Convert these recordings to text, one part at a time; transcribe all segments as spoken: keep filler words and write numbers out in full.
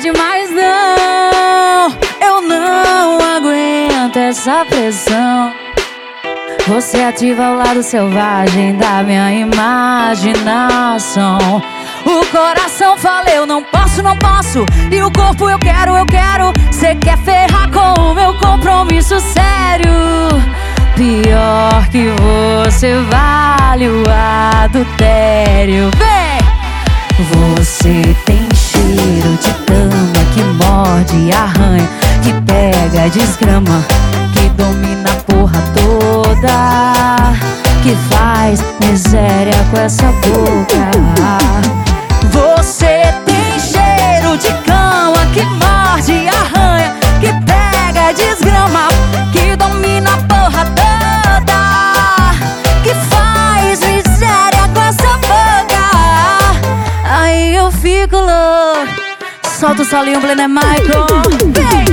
pede mais não. Eu não aguento essa pressão. Você ativa o lado selvagem da minha imaginação. O coração fala eu não posso, não posso. E o corpo eu quero, eu quero. Cê quer ferrar com o meu compromisso sério. Pior que você vale o adultério. Vem! Você tem cheiro de cama que morde e arranha, que pega e desgrama, que domina a porra toda, que faz miséria com essa boca. Você tem cheiro de cama que morde e arranha, que pega e desgrama, que domina a porra toda, que faz miséria com essa boca. Aí eu fico louco. Solta o solinho, Blender Michael. Vem!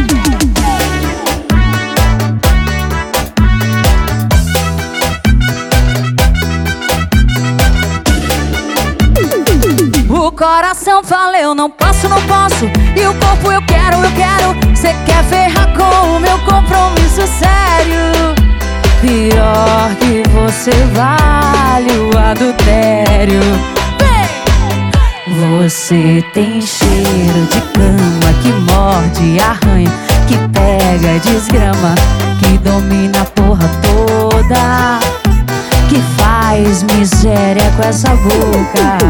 O coração fala eu não posso, não posso. E o corpo eu quero, eu quero. Cê quer ferrar com o meu compromisso sério. Pior que você vale o adultério. Vem! Você tem cheiro de cama que morde e arranha, que pega e desgrama, que domina a porra toda, que faz miséria com essa boca.